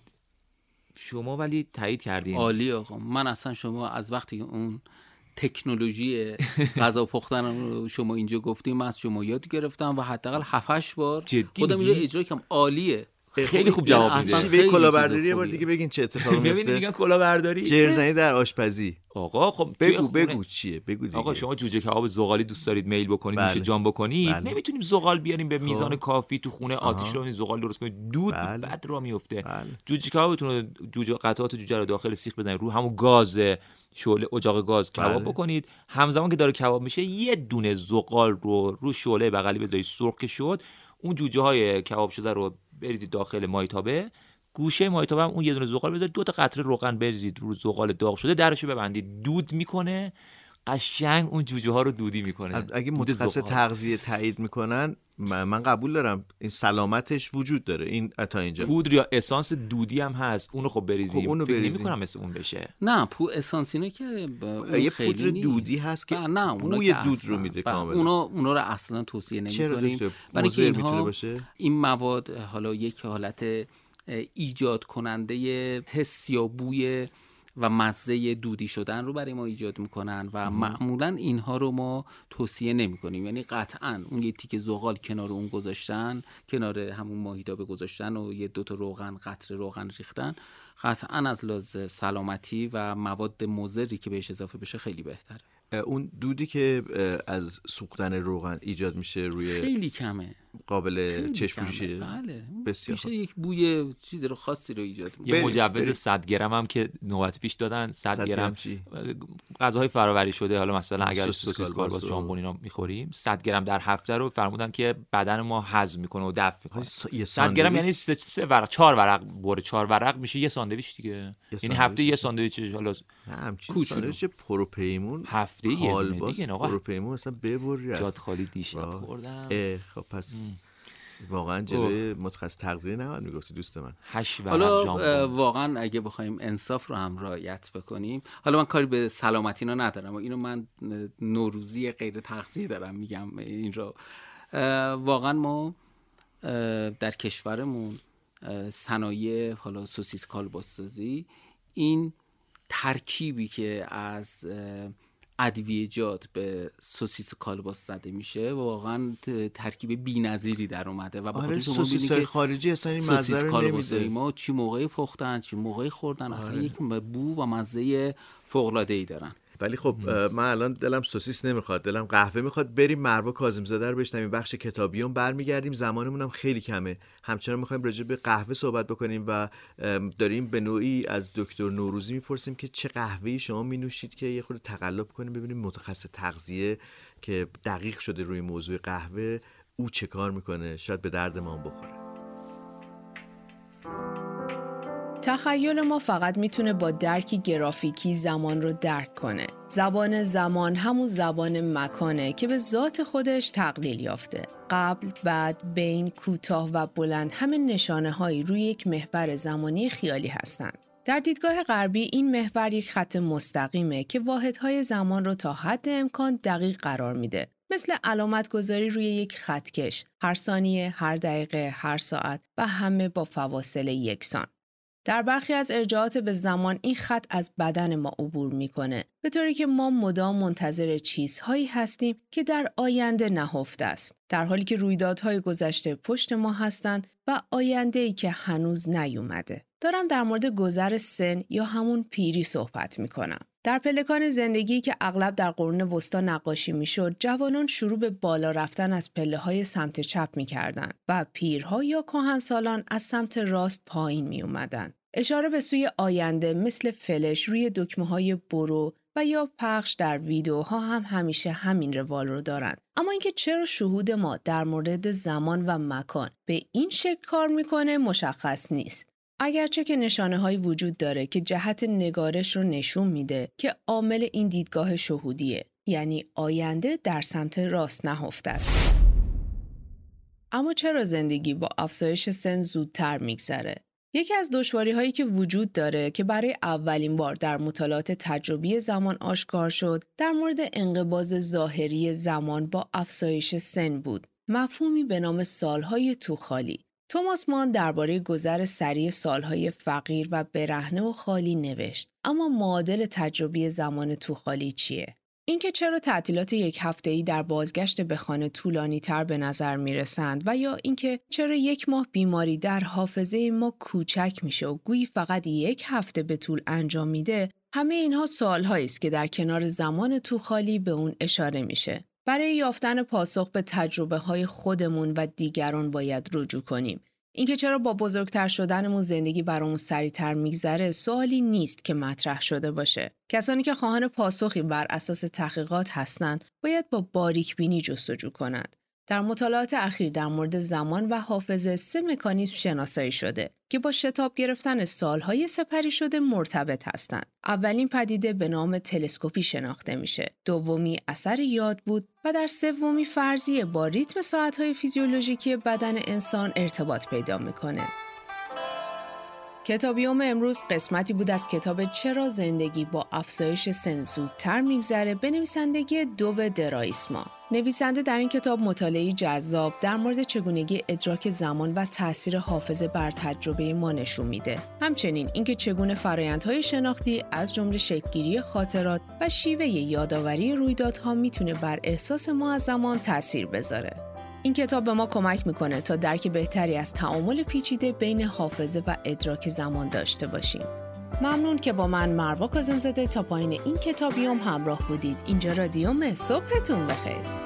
شما ولی تایید کردین. عالی آقا. من اصلا شما از وقتی اون تکنولوژی غذا پختن رو شما اینجا گفتیم، من از شما یاد گرفتم و حداقل 7-8 بار خودم اینو اجرا کردم. عالیه. خیلی خوب جواب میده. به کلاهبرداری یه بار دیگه بگین چه اتفاقی میفته. ببینید میگن کلاهبرداری، جرزنی در آشپزی. آقا خب بگو چیه، بگو دیگه. آقا شما جوجه کباب زغالی دوست دارید میل بکنید، میشه جام بکنید. نمیتونیم زغال بیاریم به میزان کافی تو خونه، آتیش رو زغال درست کنید، دود بعد را میفته. جوجه کبابتون رو قطعات جوجه رو داخل سیخ بزنید، رو همون گاز شعله اجاق گاز کباب بکنید. همزمان که داره کباب میشه یه دونه زغال رو شعله بغلی بذارید، سرخ که شد اون جوجه های کباب شده رو بریزید داخل مایتابه، گوشه مایتابه هم اون یه دونه زغال بذارید، 2 تا قطره روغن بریزید رو زغال داغ شده، درشو ببندید، دود میکنه، قشنگ اون جوجه ها رو دودی میکنه. اگه متخصص تغذیه تایید میکنن من قبول دارم، این سلامتش وجود داره. این تا اینجا پودر یا اسانس دودی هم هست، اونو خب بریزیم. اونو فکر نمی‌کنم مثل اون بشه. نه اسانس اینه که یه پودر دودی هست که نه بوی دود رو میده کاملا. اونا رو اصلا توصیه نمی‌کنیم، برای اینکه اینها این مواد حالا یک حالت ایجاد کننده حس یا بوی و مزه دودی شدن رو برای ما ایجاد میکنن و معمولا اینها رو ما توصیه نمی کنیم. یعنی قطعا اون یه تیکه زغال کنار اون گذاشتن، کنار همون ماهیتابه گذاشتن و یه 2 تا روغن، قطره روغن ریختن، قطعا از لحاظ سلامتی و مواد مضری که بهش اضافه بشه خیلی بهتره. اون دودی که از سوختن روغن ایجاد میشه روی خیلی کمه، قابل چشم پوشی. بله بسیار میشه یک بوی چیزی رو خاصی رو ایجاد میکنه. یه مجوز 100 گرم هم که نوبت پیش دادن، 100 گرم غذاهای فرآوری شده، حالا مثلا اگر سوسیس کالباس ژامبون اینا میخوریم 100 گرم در هفته رو فرمودن که بدن ما هضم میکنه و دفع میکنه. 100 گرم یعنی 3 ورق 4 ورق بره، 4 ورق میشه یه ساندویچ دیگه. یعنی هفته یه ساندویچ، حالا همچین ساندویچ پروپیمون هفته یه دیگه. آقا پروپیمون مثلا ببری جات خالی دیشب خوردم. خب پس واقعا جلوی متخصص تغذیه نباید میگفتی دوست من. حالا واقعا اگه بخوایم انصاف رو هم رعایت بکنیم، حالا من کاری به سلامتی اینا ندارم و اینو من نوروزی غیر تغذیه دارم میگم این رو، واقعا ما در کشورمون صنایع حالا سوسیس کالباس‌سازی، این ترکیبی که از ادویه‌جات به سوسیس کالباس زده میشه واقعا ترکیب بی‌نظیری در اومده و آره سوسیس خارجی اصلا این مزه رو نمیده. ما چی موقعی پختن چی موقعی خوردن اصلا یک بو و مزه فوق‌العاده‌ای دارن. ولی خب من الان دلم سوسیس نمیخواد، دلم قهوه میخواد. بریم مروه کاظم‌زاده رو بشنویم، بخش کتابیون برمیگردیم. زمانمون هم خیلی کمه، همچنان میخوایم راجع به قهوه صحبت بکنیم و داریم به نوعی از دکتر نوروزی میپرسیم که چه قهوه‌ای شما مینوشید که یه خورده تقلب کنیم ببینیم متخصص تغذیه که دقیق شده روی موضوع قهوه او چه کار میکنه، شاید به درد ما بخوره. تخیل ما فقط میتونه با درکی گرافیکی زمان رو درک کنه. زبان زمان همون زبان مکانه که به ذات خودش تقلیل یافته. قبل، بعد، بین، کوتاه و بلند همه نشانه‌هایی روی یک محور زمانی خیالی هستند. در دیدگاه غربی این محور یک خط مستقیمه که واحدهای زمان رو تا حد امکان دقیق قرار میده. مثل علامت گذاری روی یک خطکش، هر ثانیه، هر دقیقه، هر ساعت و همه با فواصل یکسان. در برخی از ارجاعات به زمان این خط از بدن ما عبور میکنه، به طوری که ما مدام منتظر چیزهایی هستیم که در آینده نهفته است، در حالی که رویدادهای گذشته پشت ما هستند و آینده‌ای که هنوز نیومده. دارم در مورد گذر سن یا همون پیری صحبت میکنم. در پلکان زندگی که اغلب در قرون وسطا نقاشی میشد، جوانان شروع به بالا رفتن از پله‌های سمت چپ میکردند و پیرها یا کهنسالان از سمت راست پایین میومدند. اشاره به سوی آینده مثل فلش روی دکمه‌های برو و یا پخش در ویدیوها هم همیشه همین روال رو دارند. اما اینکه چرا شهود ما در مورد زمان و مکان به این شکل کار میکنه مشخص نیست. اگرچه که نشانه‌هایی وجود داره که جهت نگارش رو نشون میده که عامل این دیدگاه شهودیه، یعنی آینده در سمت راست نهفته است. اما چرا زندگی با افزایش سن زودتر میگذره؟ یکی از دشواری‌هایی که وجود داره که برای اولین بار در مطالعات تجربی زمان آشکار شد، در مورد انقباض ظاهری زمان با افزایش سن بود. مفهومی به نام سالهای توخالی. توماس مان درباره گذر سریع سالهای فقیر و برهنه و خالی نوشت. اما معادل تجربی زمان توخالی چیه؟ اینکه چرا تعطیلات یک هفته‌ای در بازگشت به خانه طولانی‌تر به نظر میرسند و یا اینکه چرا یک ماه بیماری در حافظه ما کوچک میشه و گویی فقط یک هفته به طول انجام میده، همه اینها سوال‌هایی است که در کنار زمان توخالی به اون اشاره میشه. برای یافتن پاسخ به تجربه‌های خودمون و دیگران باید رجوع کنیم. اینکه چرا با بزرگتر شدنمون زندگی برامون سریعتر میگذره سوالی نیست که مطرح شده باشه. کسانی که خواهان پاسخی بر اساس تحقیقات هستند باید با باریکبینی جستجو کنند. در مطالعات اخیر در مورد زمان و حافظه 3 مکانیزم شناسایی شده که با شتاب گرفتن سالهای سپری شده مرتبط هستند. اولین پدیده به نام تلسکوپی شناخته میشه. دومی اثر یاد بود و در سومی فرضیه با ریتم ساعتهای فیزیولوژیکی بدن انسان ارتباط پیدا میکنه. کتابیوم امروز قسمتی بود از کتاب چرا زندگی با افزایش سن زودتر میگذره به نویسندگی دو درایسما. نویسنده در این کتاب مطالعه‌ای جذاب در مورد چگونگی ادراک زمان و تأثیر حافظه بر تجربه ما نشون میده. همچنین اینکه چگونه فرآیندهای شناختی از جمله شکل‌گیری خاطرات و شیوه یادآوری رویدادها میتونه بر احساس ما از زمان تأثیر بذاره. این کتاب به ما کمک میکنه تا درک بهتری از تعامل پیچیده بین حافظه و ادراک زمان داشته باشیم. ممنون که با من مروه کاظم‌زاده تا پایین این کتابیوم همراه بودید. اینجا رادیوم. صبحتون بخیر.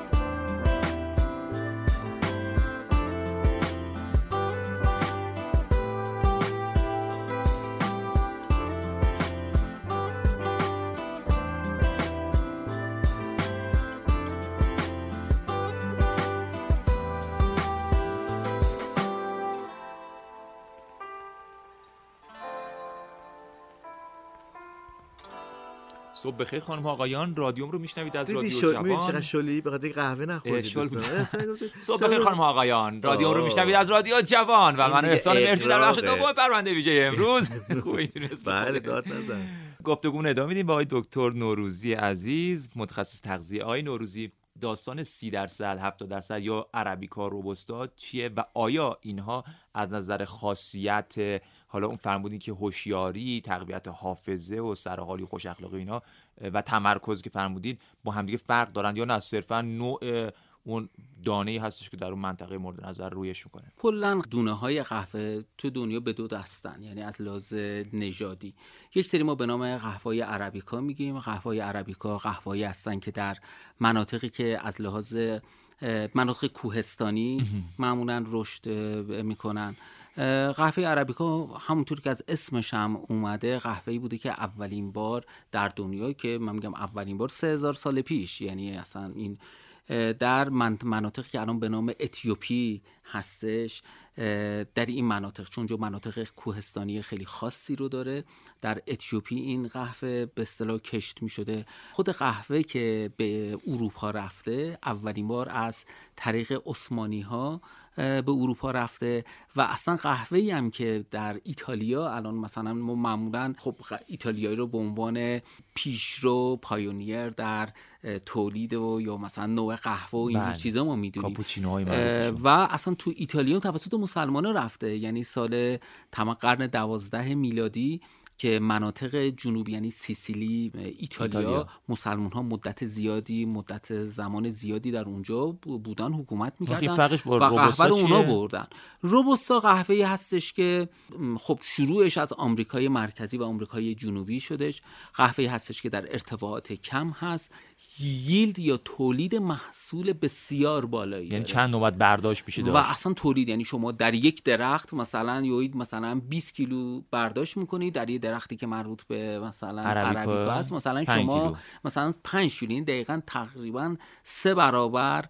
صبح بخیر خانم آقایان، رادیوم رو میشنوید از رادیو جوان. چقدر شلی به خاطر قهوه نخوردید. صبح بخیر خانم آقایان، رادیوم رو میشنوید از رادیو جوان و من احسان مهردی در بخش دوم پرونده ویژه امروز. خوب اینجوریه. بله داد نزن. گفتگو ادامه میدیم با آقای دکتر نوروزی عزیز، متخصص تغذیه. آقای نوروزی، داستان 30%، 70% یا عربیکا روبوستا چیه و آیا اینها از نظر خاصیت حالا اون فرمودین که هوشیاری، تقویت حافظه و سرحالی خوش اخلاقی اینا و تمرکز که فرمودین با همدیگه فرق دارن یا نه صرفا نوع اون دانه‌ای هستش که در اون منطقه مورد نظر رویش میکنه؟ کلا دونه‌های قهوه تو دنیا به دو دستن، یعنی از لحاظ نژادی. یک سری ما به نام قهوه‌های عربیکا میگیم. قهوه‌های عربیکا قهوه‌ای هستن که در مناطقی که از لحاظ مناطق کوهستانی معمولاً رشد میکنن. قهوه عربیکا همونطور که از اسمش هم اومده قهوه‌ای بوده که اولین بار در دنیا، که من میگم اولین بار 3000 سال پیش، یعنی اصلا این در مناطقی که الان به نام اتیوپی هستش، در این مناطق، چون جو مناطق کوهستانی خیلی خاصی رو داره، در اتیوپی این قهوه به اصطلاح کشت می شده. خود قهوه که به اروپا رفته اولین بار از طریق عثمانی ها به اروپا رفته و اصلا قهوه‌ای هم که در ایتالیا الان مثلا ما معمولا خب ایتالیایی رو به عنوان پیشرو پایونیر در تولید و یا مثلا نوع قهوه و این چیزا ما میدونیم، کاپوچینوهای و اصلا تو ایتالیا توسط مسلمان‌ها رفته. یعنی سال تمام قرن 12 میلادی که مناطق جنوبی یعنی سیسیلی ایتالیا مسلمان ها مدت زمان زیادی در اونجا بودن، حکومت میکردن و قهوه رو اونا بردن. روبوستا قهوه‌ای هستش که خب شروعش از آمریکای مرکزی و آمریکای جنوبی شدش. قهوه‌ای هستش که در ارتفاعات کم هست، ییلد یا تولید محصول بسیار بالایی، یعنی چند نوبت برداشت میشه و اصلا تولید، یعنی شما در یک درخت مثلا 20 کیلو برداشت میکنید، در یک درختی که مربوط به مثلا عربیکا است مثلا شما مثلا 5 کیلو، دقیقاً تقریبا 3 برابر.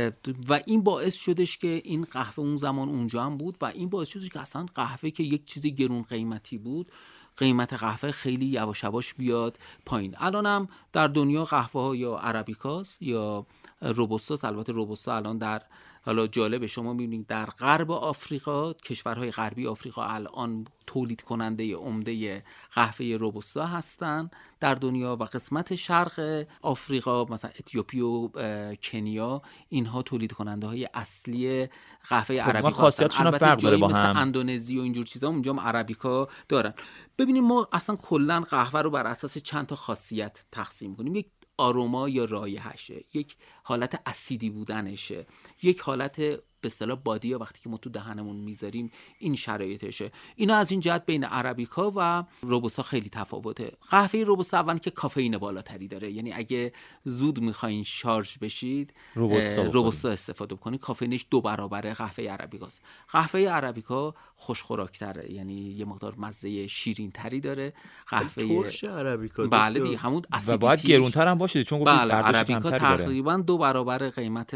و این باعث شدش که این قهوه اون زمان اونجا هم بود و این باعث شدش که اصلا قهوه که یک چیزی گرون قیمتی بود، قیمت قهوه خیلی یواش یواش بیاد پایین. الان هم در دنیا قهوه ها یا عربیکاست یا روبوستاست. البته روبوستا الان در حالا جالب شما می‌بینید در غرب آفریقا، کشورهای غربی آفریقا الان تولید کننده عمده قهوه روبوستا هستن در دنیا و قسمت شرق آفریقا مثلا اتیوپی و کنیا اینها تولید کننده های اصلی قهوه عربیکا هستن. خاصیتشون فرق داره با هم، مثل اندونزی و اینجور چیزا اونجا هم عربیکا دارن. ببینیم ما اصلا کلا قهوه رو بر اساس چند تا خاصیت تقسیم کنیم. یک آروما یا رایحشه، یک حالت اسیدی بودنشه، یک حالت به اصطلاح بادی یا وقتی که ما تو دهنمون میذاریم این شرایطشه. اینا از این جهت بین عربیکا و روبوستا خیلی تفاوته. قهوه روبوستا اولا که کافئین بالاتری داره، یعنی اگه زود میخواین شارژ بشید روبوستا استفاده بکنید. کافئینش 2 برابر قهوه عربیکاست. قهوه عربیکا خوش‌خوراک‌تره، یعنی یه مقدار مزه شیرین‌تری داره. قهوه ترش عربیکا بله دیگه همون اسیدیتی و باید گرون‌تر هم باشه چون بله عربیکا تقریبا 2 برابر قیمت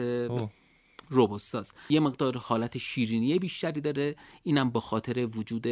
روبوستاست. یه مقدار حالت شیرینی بیشتری داره، اینم به خاطر وجود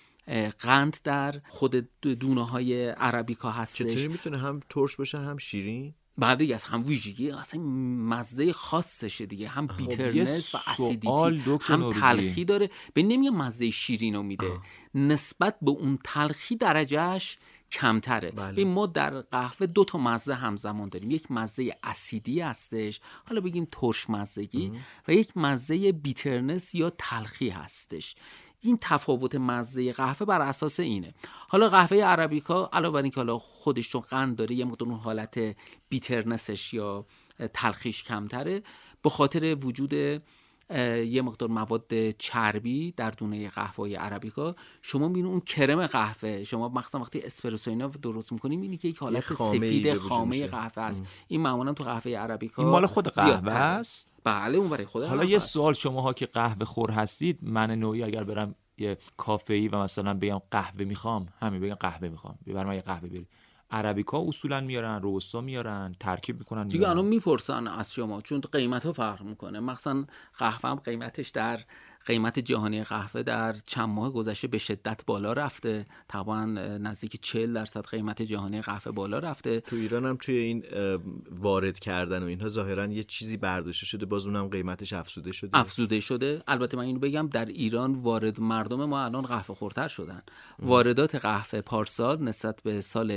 قند در خود دونه های عربیکا هستش. چطوری میتونه هم ترش باشه هم شیرین؟ بعد دیگه از هم ویژگی اصلا مزه خاصشه دیگه، هم بیترنس و اسیدیتی هم تلخی داره. به نمیگه مزه شیرینو میده، نسبت به اون تلخی درجهش کمتره. بله. ما در قهوه 2 تا مزه همزمان داریم، یک مزه اسیدی هستش، حالا بگیم ترش مزگی، و یک مزه بیترنس یا تلخی هستش. این تفاوت مزه قهوه بر اساس اینه. حالا قهوه عربیکا علاوه بر اینکه حالا خودش چون قند داره یه مقدار حالت بیترنسش یا تلخیش کمتره، به خاطر وجود یه مقدار مواد چربی در دونه قهوه عربیکا شما میبینید اون کرم قهوه، شما مخصوصا وقتی اسپرسو اینا درست میکنیم اینی که یک حالت سفید خامه قهوه است. این معمولا تو قهوه عربیکا این مال خود قهوه است. بله اون برای خود. حالا یه سوال، شماها که قهوه خور هستید، من نوعی اگر برم یه کافه‌ای و مثلا بگم قهوه میخوام، همین بگم قهوه میخوام، ببرم یه قهوه بیاری، عربیکا اصولا میارن، روبوستا میارن، ترکیب میکنن دیگه. الان میپرسن از شما چون قیمت‌ها فرق میکنه. مثلا قهوه هم قیمتش در قیمت جهانی قهوه در چند ماه گذشته به شدت بالا رفته، طبعا نزدیک 40% قیمت جهانی قهوه بالا رفته. تو ایران هم توی این وارد کردن و اینها ظاهرا یه چیزی برداشته شده، باز اونم قیمتش افزوده شده. البته من اینو بگم در ایران وارد مردم ما الان قهوه خورتر شدن. واردات قهوه پارسال نسبت به سال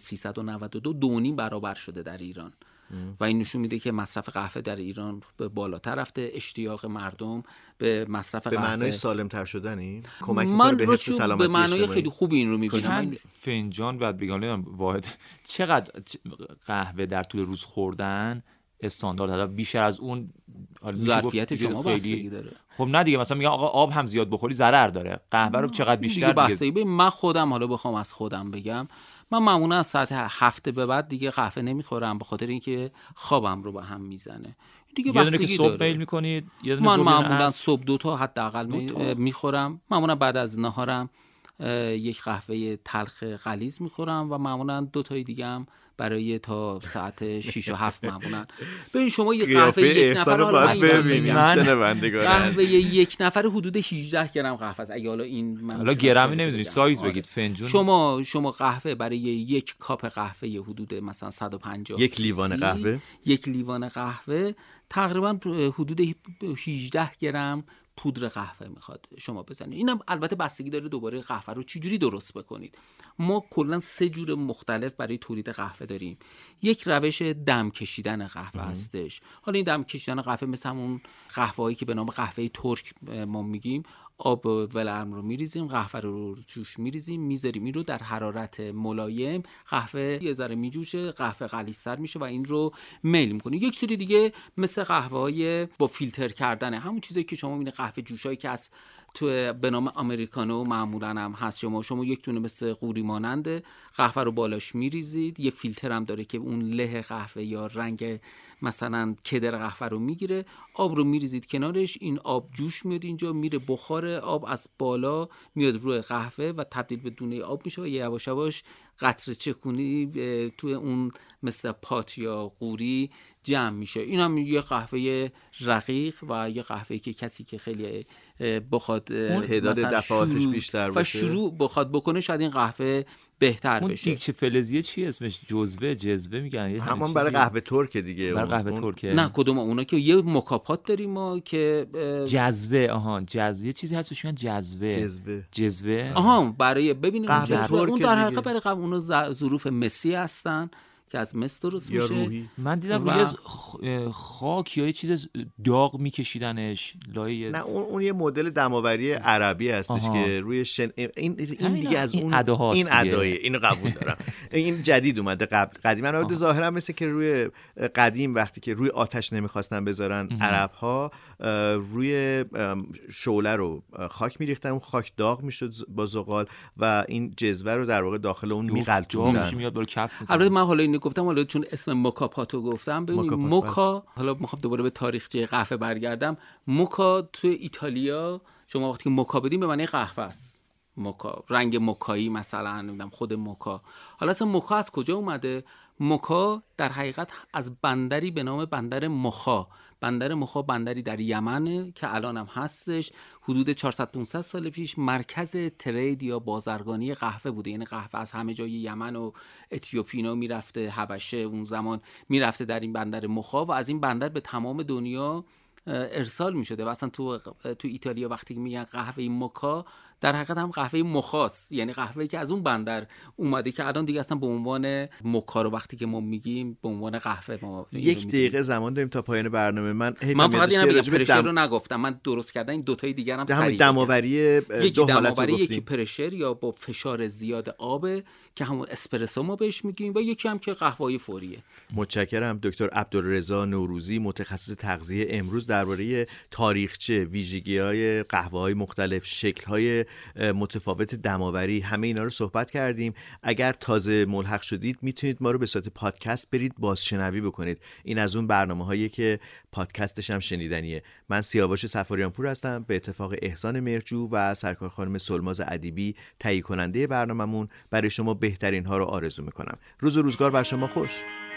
1392 2.5 برابر شده در ایران. و این نشون میده که مصرف قهوه در ایران به بالاتر رفته، اشتیاق مردم به مصرف قهوه به معنای سالم‌تر شدنی کمک میکنه به حفظ سلامتی به معنای خیلی خوبی این رو میبینم. چند فنجان بعد بگم واحد چقدر قهوه در طول روز خوردن استاندارد هست؟ بیشتر از اون ظرفیت شما بستگی داره. خب نه دیگه، مثلا میگن آقا آب هم زیاد بخوری ضرر داره، قهوه رو چقدر بیشتر دیگه من خودم حالا بخوام از خودم بگم، من معمولا از ساعت 7 به بعد دیگه قهوه نمیخورم به خاطر اینکه خوابم رو به هم میزنه دیگه. یه دونه که صبح میل میکنید، یه دونه من معمولا صبح 2 تا حداقل میخورم. معمولا بعد از نهارم یک قهوه تلخ غلیظ میخورم و معمولا 2 تای دیگه هم برای تا ساعت 6 و 7 معمولا. ببین شما یه قهوه یک نفر قهوه یک نفر حدود 18 گرم قهوه است. اگه حالا گرمی نمیدونید سایز بگید فنجون. شما قهوه برای یک کاپ قهوه حدود مثلا 150 یک لیوان قهوه تقریبا حدود 18 گرم پودر قهوه میخواد شما بزنید. اینم البته بستگی داره دوباره قهوه رو چجوری درست بکنید. ما کلا 3 جور مختلف برای تولید قهوه داریم. یک روش دم کشیدن قهوه هستش. حالا این دم کشیدن قهوه مثل همون قهوه‌ای که به نام قهوه ترک ما میگیم، آب ولرم رو میریزیم، قهوه رو جوش میریزیم، میذاریم این رو در حرارت ملایم، قهوه یه ذره میجوشه، قهوه غلیظ‌تر میشه و این رو میل میکنیم. یک سری دیگه مثل قهوه‌های با فیلتر کردن، همون چیزی که شما میبینید قهوه جوشایی که از تو به نام امریکانو معمولا هم هست. شما یک دونه مثل قوری ماننده قهوه رو بالاش میریزید، یه فیلتر هم داره که اون له قهوه یا رنگ مثلا کدر قهوه رو میگیره، آب رو میریزید کنارش، این آب جوش میاد اینجا، میره بخار آب از بالا میاد روی قهوه و تبدیل به دونه آب میشه و یواش یواش قطره چکونی توی اون مثل پات یا قوری جمع میشه. این هم یه قهوه رقیق و یه قهوه که کسی که خیلی بخواد تعداد دفعاتش بیشتر باشه و شروع بخواد بکنه شاید این قهوه بهتر بشه. اون دیگچه فلزیه چی اسمش؟ جزوه میگن همون برای قهوه ترک دیگه. برای قهوه ترک نه کدوم اونا که یه مکاپات داریم ما که جزوه چیزی هست بهش میگن جزوه برای ببینید اون در حقیقت برای قهوه اونا ظروف مسی هستن که از مس درست میشه. من دیدم روی خاک یا یه چیز داغ میکشیدنش لایه. نه اون یه مدل دماوری عربی هستش که روی این دیگه از اون این ادایه. اینو قبول دارم. این جدید اومده. قدیما ظاهرا مثل که روی قدیم وقتی که روی آتش نمیخواستن بذارن عرب‌ها روی شعله رو خاک میریختن، اون خاک داغ میشد با زغال و این جزوه رو در واقع داخل اون میغلطوندن. البته من حالا گفتم، حالا چون اسم موکاپاتو گفتم، ببینید موکا، حالا میخوام دوباره به تاریخچه قهوه برگردم. موکا تو ایتالیا شما وقتی که موکا بدین به معنی قهوه است. موکا رنگ موکایی مثلا، نمیدونم خود موکا. حالا اصلا موکا از کجا اومده؟ موکا در حقیقت از بندری به نام بندر مخا. بندر مخا بندری در یمنه که الان هم هستش. حدود 400-500 سال پیش مرکز ترید یا بازرگانی قهوه بوده. یعنی قهوه از همه جای یمن و اتیوپیا میرفته، حبشه اون زمان میرفته در این بندر مخا و از این بندر به تمام دنیا ارسال میشده. و اصلا تو ایتالیا وقتی میگن قهوه موکا در حقیقت هم قهوه مخاست، یعنی قهوه‌ای که از اون بندر اومده که الان دیگه اصلا به عنوان موکا رو وقتی که ما میگیم به عنوان قهوه ما. 1 دقیقه زمان داریم تا پایان برنامه. من فقط اینم بگم پرشر رو نگفتم، من درست کردم. این 2 تای دیگر هم سریع دماوری دو حالت رو گفتیم. یکی پرشر یا با فشار زیاد آبه که همون اسپرسو ما بهش میگیم و یکی هم که قهوه‌ای فوریه. متشکرم دکتر عبدالرضا نوروزی، متخصص تغذیه. امروز درباره تاریخچه، ویژگی‌های قهوه‌های مختلف، شکل‌های متفاوت دماوری، همه اینا رو صحبت کردیم. اگر تازه ملحق شدید میتونید ما رو به صورت پادکست برید بازشنوی بکنید. این از اون برنامه‌هایی که پادکستش هم شنیدنیه. من سیاوش صفاریانپور هستم، به اتفاق احسان مهرجو و سرکار خانم سلماز ادیبی تهیه کننده برنامه‌مون برای شما بهترین ها رو آرزو میکنم. روز و روزگار بر شما خوش.